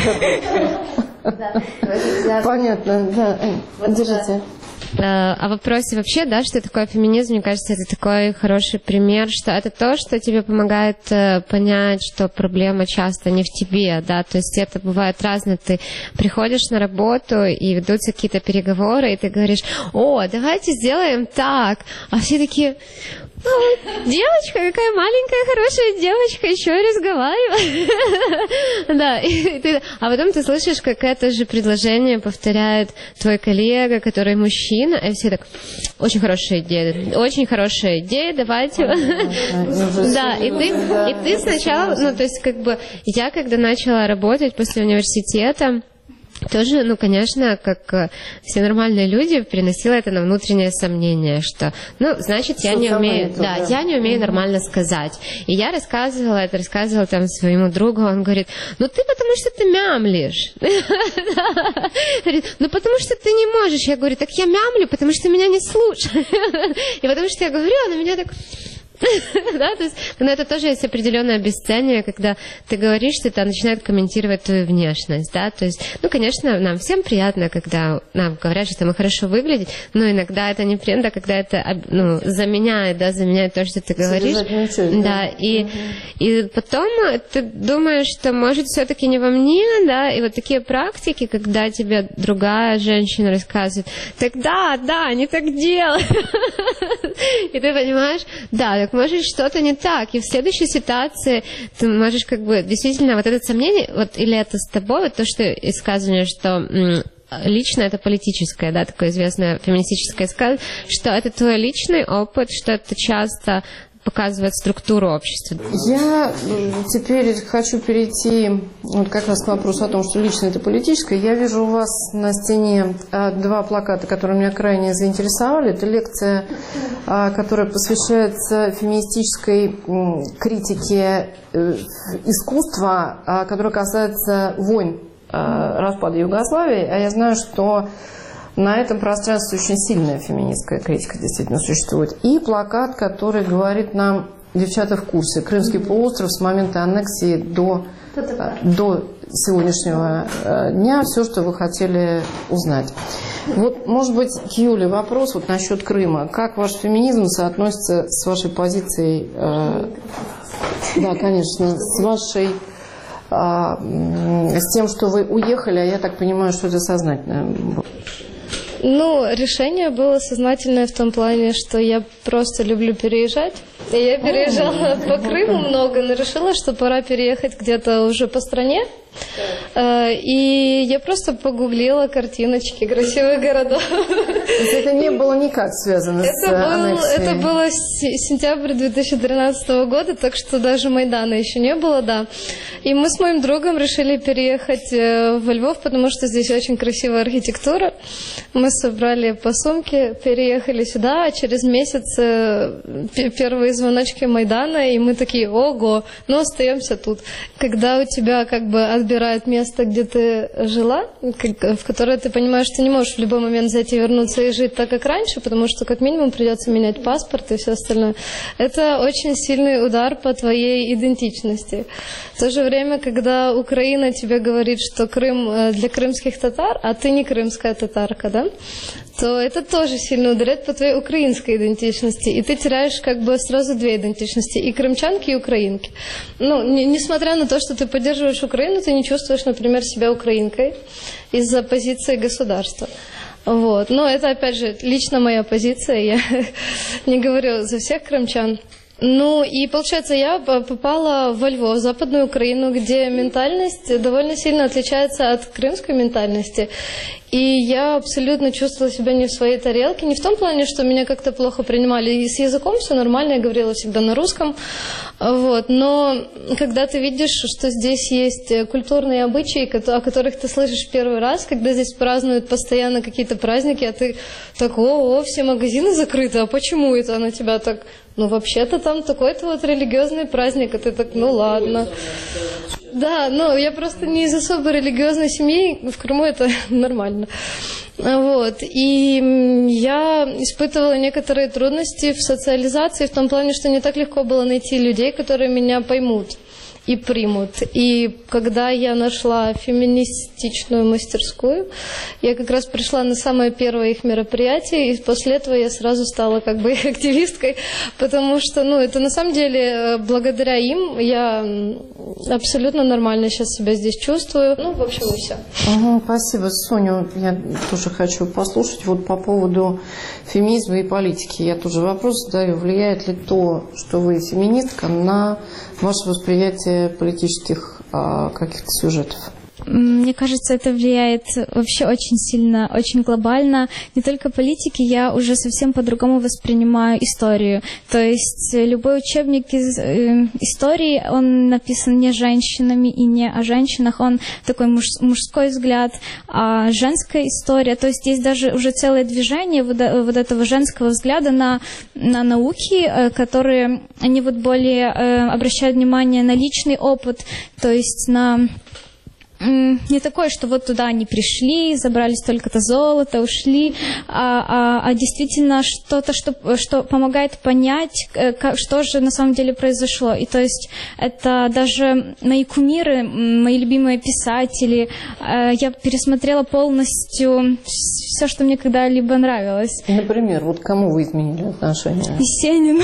Понятно, да. Держите. О вопросе вообще, да, что такое феминизм, мне кажется, это такой хороший пример, что это то, что тебе помогает понять, что проблема часто не в тебе, да, то есть это бывает разное, ты приходишь на работу и ведутся какие-то переговоры, и ты говоришь, о, давайте сделаем так, а все такие... Ну, девочка, какая маленькая, хорошая девочка, еще и разговаривает. Да, и ты, а потом ты слышишь, как это же предложение повторяет твой коллега, который мужчина, и все так, очень хорошая идея, очень хорошая идея, давайте. Да, и ты, и ты сначала, ну, то есть, как бы, я когда начала работать после университета, тоже, ну, конечно, как все нормальные люди, переносила это на внутреннее сомнение, что, ну, значит, я не умею, да, да, я не умею нормально сказать. И я рассказывала это, рассказывала там своему другу, он говорит, ну, ты потому что ты мямлишь. Говорит, ну, потому что ты не можешь. Я говорю, так я мямлю, потому что меня не слушают. И потому что я говорю, а на меня так... Да, то есть, но это тоже есть определенное обесценивание, когда ты говоришь, что это начинает комментировать твою внешность, да, то есть, ну, конечно, нам всем приятно, когда нам говорят, что мы хорошо выглядим, но иногда это неприятно, когда это, ну, заменяет, да, заменяет то, что ты говоришь, да, да, и, угу. и потом ты думаешь, что, может, все-таки не во мне, да, и вот такие практики, когда тебе другая женщина рассказывает, так да, да, они так делают, и ты понимаешь, да, так может что-то не так, и в следующей ситуации ты можешь как бы действительно вот это сомнение, вот или это с тобой, вот то, что исказывание, что м- лично это политическое, да, такое известное феминистическое исказ, что это твой личный опыт, что это часто показывает структуру общества. Я теперь хочу перейти вот как раз к вопросу о том, что лично это политическое. Я вижу у вас на стене два плаката, которые меня крайне заинтересовали. Это лекция, которая посвящается феминистической критике искусства, которая касается войн, распада Югославии. А я знаю, что на этом пространстве очень сильная феминистская критика действительно существует. И плакат, который говорит нам, девчата в курсе, Крымский полуостров с момента аннексии до, до сегодняшнего дня, все, что вы хотели узнать. Вот, может быть, к Юле вопрос вот насчет Крыма. Как ваш феминизм соотносится с вашей позицией, э, да, конечно, с вашей, э, с тем, что вы уехали, а я так понимаю, что это сознательно. Ну, решение было сознательное в том плане, что я просто люблю переезжать. И я переезжала по Крыму много, но решила, что пора переехать где-то уже по стране. И я просто погуглила картиночки красивых городов. Это не было никак связано это с был, аннексией? Это было сентябрь две тысячи тринадцатого года, так что даже Майдана еще не было, да. И мы с моим другом решили переехать во Львов, потому что здесь очень красивая архитектура. Мы собрали по сумке, переехали сюда, а через месяц первые звоночки Майдана, и мы такие: ого, ну остаемся тут. Когда у тебя как бы отбирают место, где ты жила, в которое ты понимаешь, что ты не можешь в любой момент зайти, вернуться и жить так, как раньше, потому что как минимум придется менять паспорт и все остальное. Это очень сильный удар по твоей идентичности. В то же время, когда Украина тебе говорит, что Крым для крымских татар, а ты не крымская татарка, да, то это тоже сильно ударяет по твоей украинской идентичности. И ты теряешь как бы сразу две идентичности, и крымчанки, и украинки. Ну, не, несмотря на то, что ты поддерживаешь Украину, ты не чувствуешь, например, себя украинкой из-за позиции государства. Вот. Но это, опять же, лично моя позиция, я не говорю за всех крымчан. Ну, и получается, я попала во Львов, в Западную Украину, где ментальность довольно сильно отличается от крымской ментальности. И я абсолютно чувствовала себя не в своей тарелке, не в том плане, что меня как-то плохо принимали. И с языком все нормально, я говорила всегда на русском. Вот. Но когда ты видишь, что здесь есть культурные обычаи, о которых ты слышишь первый раз, когда здесь празднуют постоянно какие-то праздники, а ты так: о, о, все магазины закрыты, а почему это на тебя так? Ну, вообще-то там такой-то вот религиозный праздник, а ты так: ну ладно. Да, но я просто не из особо религиозной семьи, в Крыму это нормально. Вот. И я испытывала некоторые трудности в социализации, в том плане, что не так легко было найти людей, которые меня поймут и примут. И когда я нашла феминистичную мастерскую, я как раз пришла на самое первое их мероприятие, и после этого я сразу стала как бы их активисткой, потому что, ну, это на самом деле благодаря им я абсолютно нормально сейчас себя здесь чувствую. Ну, в общем, и все. Угу, спасибо, Соню. Я тоже хочу послушать вот по поводу феминизма и политики. Я тоже вопрос задаю: влияет ли то, что вы феминистка, на ваше восприятие политических а, каких-то сюжетов? Мне кажется, это влияет вообще очень сильно, очень глобально. Не только политики, я уже совсем по-другому воспринимаю историю. То есть любой учебник из э, истории, он написан не женщинами и не о женщинах, он такой муж, мужской взгляд, а женская история. То есть есть даже уже целое движение вот, вот этого женского взгляда на, на науки, э, которые, они вот более э, обращают внимание на личный опыт, то есть на... Не такое, что вот туда они пришли, забрали столько-то золота, ушли, а, а, а действительно что-то, что, что помогает понять, как, что же на самом деле произошло. И то есть это даже мои кумиры, мои любимые писатели, я пересмотрела полностью все, что мне когда-либо нравилось. Например, вот к кому вы изменили отношения? Есенину.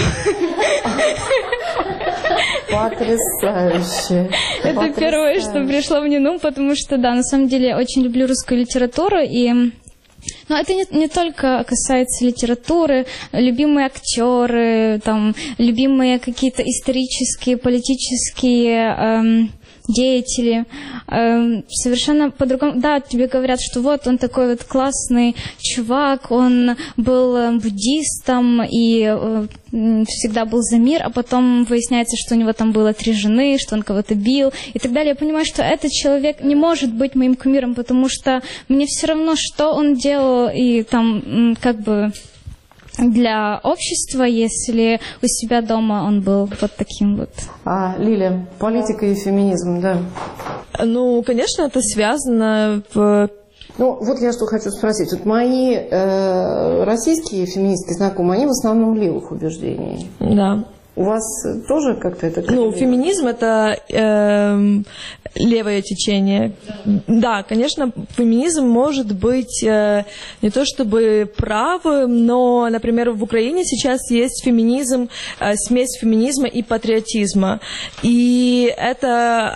Потрясающе. Это Потрясающе. Первое, что пришло мне на ум, потому что, да, на самом деле я очень люблю русскую литературу, и... Но это не, не только касается литературы, любимые актеры, там, любимые какие-то исторические, политические... Эм... деятели, э, совершенно по-другому. Да, тебе говорят, что вот он такой вот классный чувак, он был буддистом и э, всегда был за мир, а потом выясняется, что у него там было три жены, что он кого-то бил и так далее. Я понимаю, что этот человек не может быть моим кумиром, потому что мне все равно, что он делал, и там как бы для общества, если у себя дома он был вот таким вот. А, Лилия, политика и феминизм, да? Ну, конечно, это связано в... Ну, вот я что хочу спросить. Вот мои э, российские феминистские знакомые, они в основном левых убеждений. Да. У вас тоже как-то это... Ну, феминизм – это э, левое течение. Да, конечно, феминизм может быть э, не то чтобы правым, но, например, в Украине сейчас есть феминизм, э, смесь феминизма и патриотизма. И это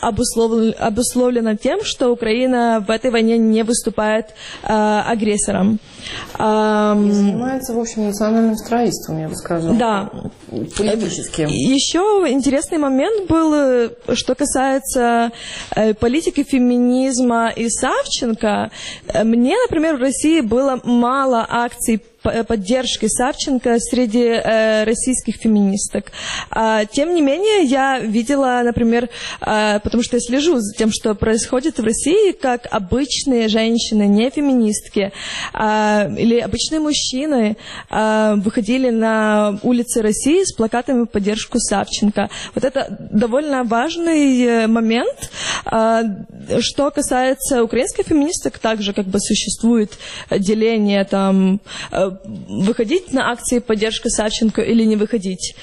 обусловлено, обусловлено тем, что Украина в этой войне не выступает э, агрессором. Э, И занимается, в общем, национальным строительством, я бы сказала. Да. Политическим. Еще интересный момент был, что касается э, политики феминизма и Савченко. Мне, например, в России было мало акций поддержки Савченко среди э, российских феминисток. А, тем не менее, я видела, например, э, потому что я слежу за тем, что происходит в России, как обычные женщины, не феминистки, э, или обычные мужчины э, выходили на улицы России с плакатами в поддержку Савченко. Вот это довольно важный момент. Э, что касается украинских феминисток, также как бы существует деление там выходить на акции поддержки Савченко или не выходить.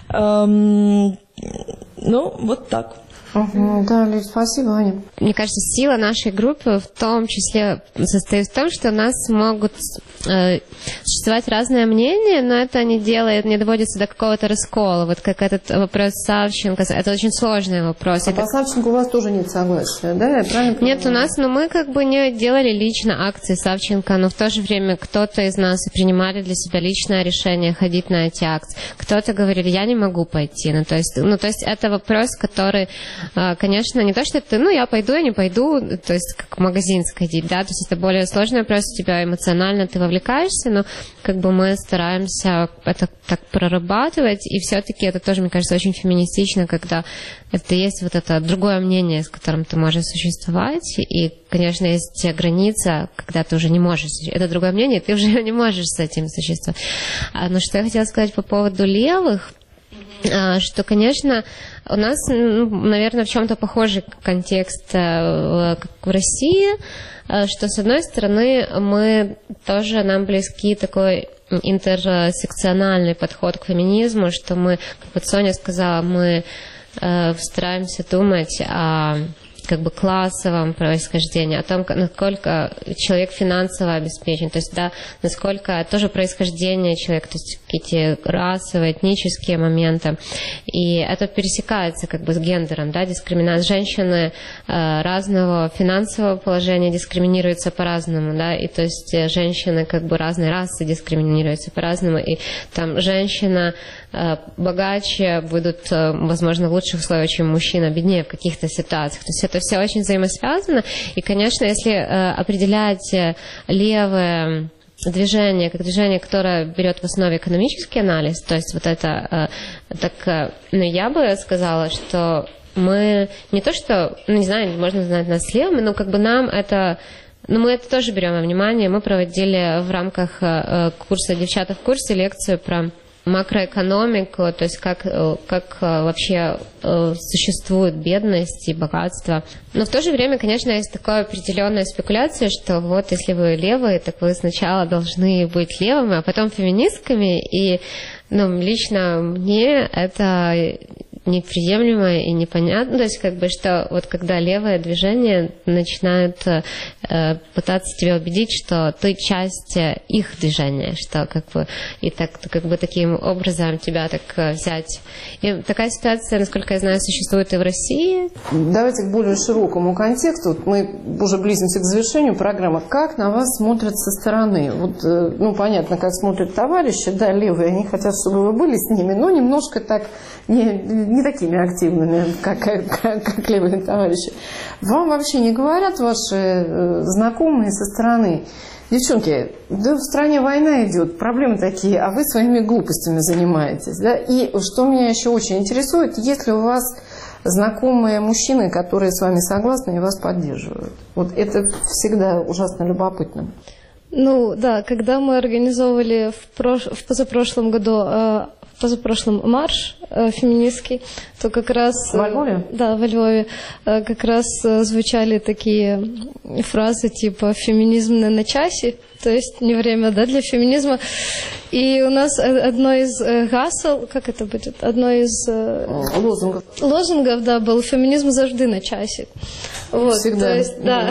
Эм, ну, вот так. Угу, да, Лиз, спасибо, Аня. Мне кажется, сила нашей группы в том числе состоит в том, что у нас могут э, существовать разные мнения, но это не делает, не доводится до какого-то раскола. Вот как этот вопрос Савченко, это очень сложный вопрос. А это... по Савченко у вас тоже нет согласия, да? Я правильно Нет, понимаю? у нас, но мы как бы не делали лично акции Савченко, но в то же время кто-то из нас и принимали для себя личное решение ходить на эти акции. Кто-то говорили, я не могу пойти. Ну, то есть, ну, то есть это вопрос, который... Конечно, не то, что ты, ну, я пойду, я не пойду, то есть как в магазин сходить, да, то есть это более сложный вопрос, у тебя эмоционально ты вовлекаешься, но как бы мы стараемся это так прорабатывать, и все-таки это тоже, мне кажется, очень феминистично, когда это есть вот это другое мнение, с которым ты можешь существовать, и, конечно, есть граница, когда ты уже не можешь, это другое мнение, ты уже не можешь с этим существовать. Но что я хотела сказать по поводу левых, что, конечно, у нас, ну, наверное, в чем-то похожий контекст, как в России, что, с одной стороны, мы тоже, нам близки такой интерсекциональный подход к феминизму, что мы, как вот Соня сказала, мы стараемся думать о как бы классовом происхождении, о том, насколько человек финансово обеспечен, то есть, да, насколько тоже происхождение человека, то есть какие-то расовые, этнические моменты. И это пересекается как бы с гендером, да, дискриминация. Женщины э, разного финансового положения дискриминируются по-разному, да, и то есть женщины как бы разной расы дискриминируются по-разному, и там женщина э, богаче будут, э, возможно, в лучших условиях, чем мужчина беднее в каких-то ситуациях. То есть это все очень взаимосвязано, и, конечно, если э, определять левое движение как движение, которое берет в основе экономический анализ, то есть вот это, э, так, э, ну, я бы сказала, что мы не то, что, ну, не знаю, можно знать нас левыми, но как бы нам это, ну, мы это тоже берем во внимание. Мы проводили в рамках э, курса «Девчата в курсе» лекцию про макроэкономику, то есть как, как вообще существует бедность и богатство. Но в то же время, конечно, есть такая определенная спекуляция, что вот если вы левые, так вы сначала должны быть левыми, а потом феминистками. И, ну, лично мне это неприемлемо и непонятно, то есть как бы, что вот когда левое движение начинает э, пытаться тебя убедить, что ты часть их движения, что как бы и так как бы таким образом тебя так взять. И такая ситуация, насколько я знаю, существует и в России. Давайте к более широкому контексту. Вот мы уже близимся к завершению программы. Как на вас смотрят со стороны? Вот, ну, понятно, как смотрят товарищи, да, левые, они хотят, чтобы вы были с ними, но немножко так не, не такими активными, как, как, как левые товарищи. Вам вообще не говорят ваши знакомые со стороны: девчонки, да в стране война идет, проблемы такие, а вы своими глупостями занимаетесь, да? И что меня еще очень интересует, есть ли у вас знакомые мужчины, которые с вами согласны и вас поддерживают? Вот это всегда ужасно любопытно. Ну да, когда мы организовывали в, прош... в позапрошлом году э, в позапрошлом марш э, феминистский, то как раз... Э, во Львове? Да, во Львове. Э, как раз э, звучали такие фразы типа «феминизм на часе», то есть не время, да, для феминизма. И у нас одно из гасел, как это будет, одно из лозунгов, лозунгов, да, был «Феминизм завжди на часі». Вот, всегда. То есть, да.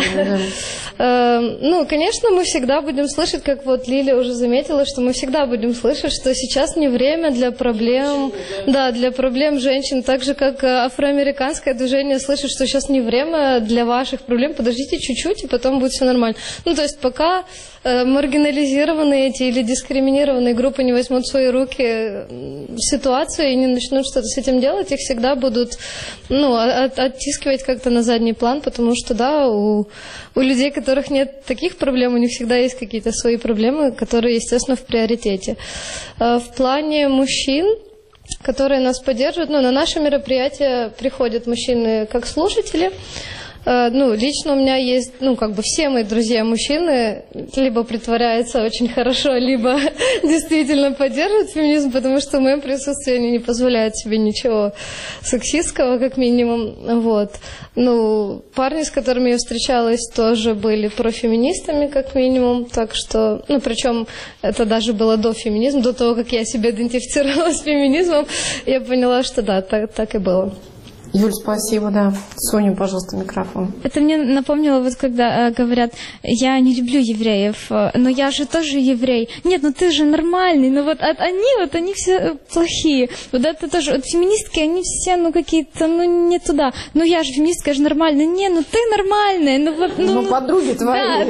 Ну, конечно, мы всегда будем слышать, как вот Лилия уже заметила, что мы всегда будем слышать, что сейчас не время для проблем, да, для проблем женщин, так же, как афроамериканское движение слышит, что сейчас не время для ваших проблем, подождите чуть-чуть, и потом будет все нормально. Ну, то есть, пока маргинализированные эти или дискриминированные группы не возьмут в свои руки ситуацию и не начнут что-то с этим делать, их всегда будут, ну, от, оттискивать как-то на задний план, потому что, да, у, у людей, у которых нет таких проблем, у них всегда есть какие-то свои проблемы, которые, естественно, в приоритете. В плане мужчин, которые нас поддерживают, ну, на наши мероприятия приходят мужчины как слушатели. Ну, лично у меня есть, ну, как бы все мои друзья-мужчины либо притворяются очень хорошо, либо действительно поддерживают феминизм, потому что в моем присутствии они не позволяют себе ничего сексистского, как минимум, вот. Ну, парни, с которыми я встречалась, тоже были профеминистами, как минимум, так что, ну, причем это даже было до феминизма, до того, как я себя идентифицировала с феминизмом, я поняла, что да, так, так и было. Юль, спасибо, да. Соня, пожалуйста, микрофон. Это мне напомнило, вот когда э, говорят, я не люблю евреев, э, но я же тоже еврей. Нет, ну ты же нормальный, ну вот а, они, вот они все плохие. Вот это тоже, вот феминистки, они все, ну какие-то, ну не туда. Ну я же феминистка, я же нормальная. Не, ну ты нормальная. Ну, вот, ну, ну подруги твои. Да,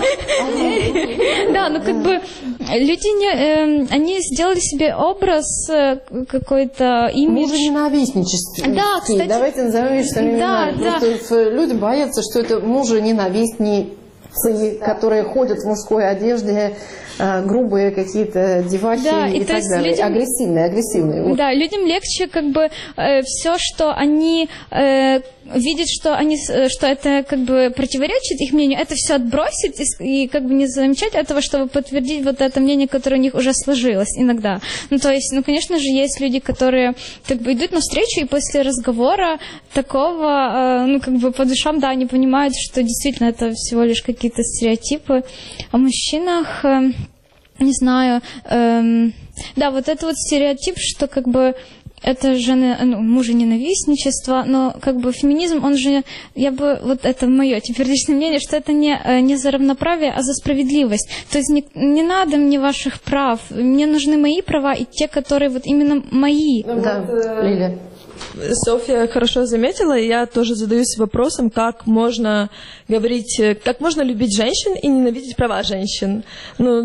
да. Да, ну как бы люди, не, они сделали себе образ какой-то, имидж. Мужененавистничество. Да, кстати. Давайте назовем вещи своими да, именами. да. Просто люди боятся, что это мужененавистницы, которые ходят в мужской одежде, грубые какие-то девахи, да, и, и так далее. Людям, агрессивные, агрессивные. Вот. Да, людям легче как бы э, все, что они э, видят, что они, что это как бы противоречит их мнению, это все отбросить и, и как бы не замечать этого, чтобы подтвердить вот это мнение, которое у них уже сложилось иногда. Ну, то есть, ну, конечно же, есть люди, которые как бы идут навстречу, и после разговора такого, э, ну, как бы по душам, да, они понимают, что действительно это всего лишь какие-то стереотипы. О мужчинах... Э, Не знаю, эм, да, вот это вот стереотип, что как бы это же ну, мужененавистничество, но как бы феминизм, он же, я бы, вот это мое теперь личное мнение, что это не, не за равноправие, а за справедливость. То есть не, не надо мне ваших прав, мне нужны мои права и те, которые вот именно мои. Да, вот, Лиля. Софья хорошо заметила, и я тоже задаюсь вопросом, как можно говорить, как можно любить женщин и ненавидеть права женщин. Ну,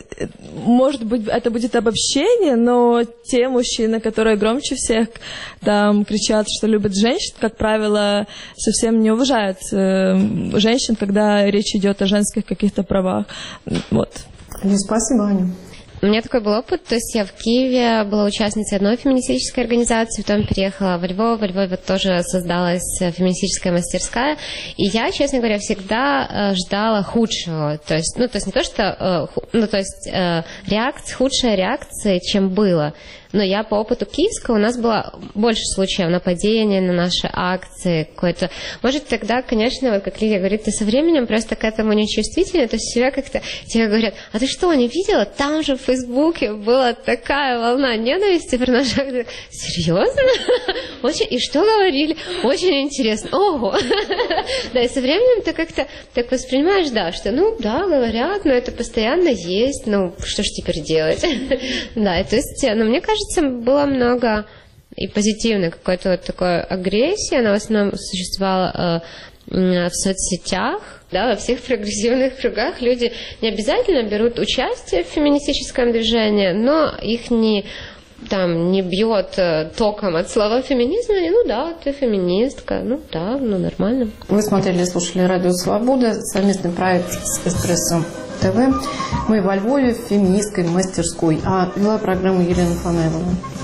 может быть, это будет обобщение, но те мужчины, которые громче всех там кричат, что любят женщин, как правило, совсем не уважают женщин, когда речь идет о женских каких-то правах. Вот. Спасибо, Аня. У меня такой был опыт, то есть я в Киеве была участницей одной феминистической организации, потом переехала во Львов, во Львове тоже создалась феминистическая мастерская, и я, честно говоря, всегда ждала худшего, то есть, ну, то есть не то, что, ну, то есть реакция, худшая реакция, чем было. Но я по опыту киевского, у нас было больше случаев нападения на наши акции, какое-то... Может, тогда, конечно, вот как Лилия говорит, ты со временем просто к этому нечувствительна, то есть себя как-то... Тебе говорят, а ты что, не видела? Там же в Фейсбуке была такая волна ненависти про наши акции. Серьезно? Очень... И что говорили? Очень интересно. Ого! Да, и со временем ты как-то так воспринимаешь, да, что, ну, да, говорят, но это постоянно есть, ну, что ж теперь делать? Да, то есть, ну, мне кажется, Кажется, было много и позитивной какой-то вот такой агрессии, она в основном существовала э, в соцсетях, да, во всех прогрессивных кругах люди не обязательно берут участие в феминистическом движении, но их не, там, не бьет током от слова феминизм, они, ну да, ты феминистка, ну да, ну нормально. Вы смотрели и слушали «Радио Свобода», совместный проект с «Эспрессо ТВ». Мы во Львове в феминистской мастерской, а вела программу Елена Фанайлова.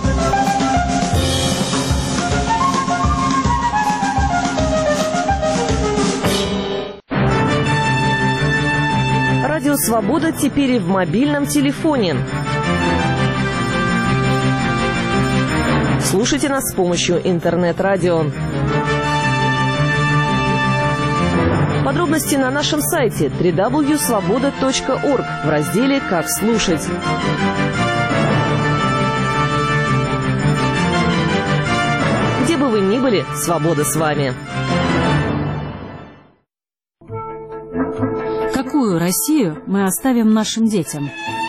Радио Свобода теперь и в мобильном телефоне. Слушайте нас с помощью интернет-радио. Подробности на нашем сайте дабл ю дабл ю дабл ю точка свобода точка орг в разделе «Как слушать». Где бы вы ни были, свобода с вами. Какую Россию мы оставим нашим детям?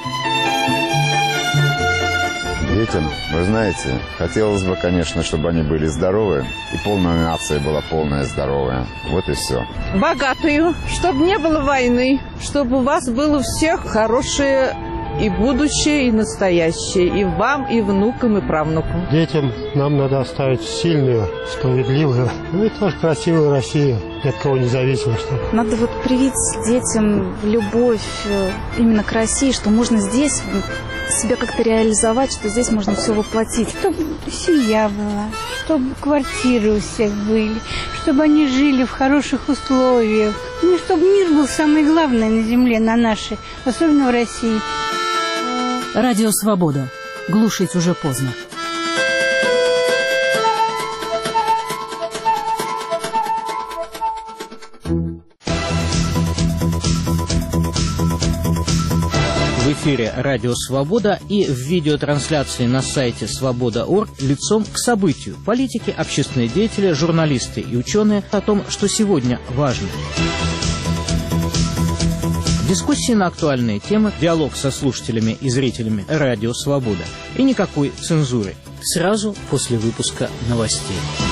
Детям, вы знаете, хотелось бы, конечно, чтобы они были здоровы, и полная нация была полная здоровая. Вот и все. Богатую, чтобы не было войны, чтобы у вас было у всех хорошее и будущее, и настоящее, и вам, и внукам, и правнукам. Детям нам надо оставить сильную, справедливую, ну и тоже красивую Россию, ни от кого не зависимо. Чтобы... Надо вот привить детям любовь именно к России, что можно здесь себя как-то реализовать, что здесь можно все воплотить. Чтобы семья была, чтобы квартиры у всех были, чтобы они жили в хороших условиях. Ну, чтобы мир был самое главное на земле, на нашей, особенно в России. Радио «Свобода». Глушить уже поздно. В эфире «Радио Свобода» и в видеотрансляции на сайте свобода точка орг лицом к событию. Политики, общественные деятели, журналисты и ученые о том, что сегодня важно. Дискуссии на актуальные темы, диалог со слушателями и зрителями «Радио Свобода». И никакой цензуры. Сразу после выпуска новостей.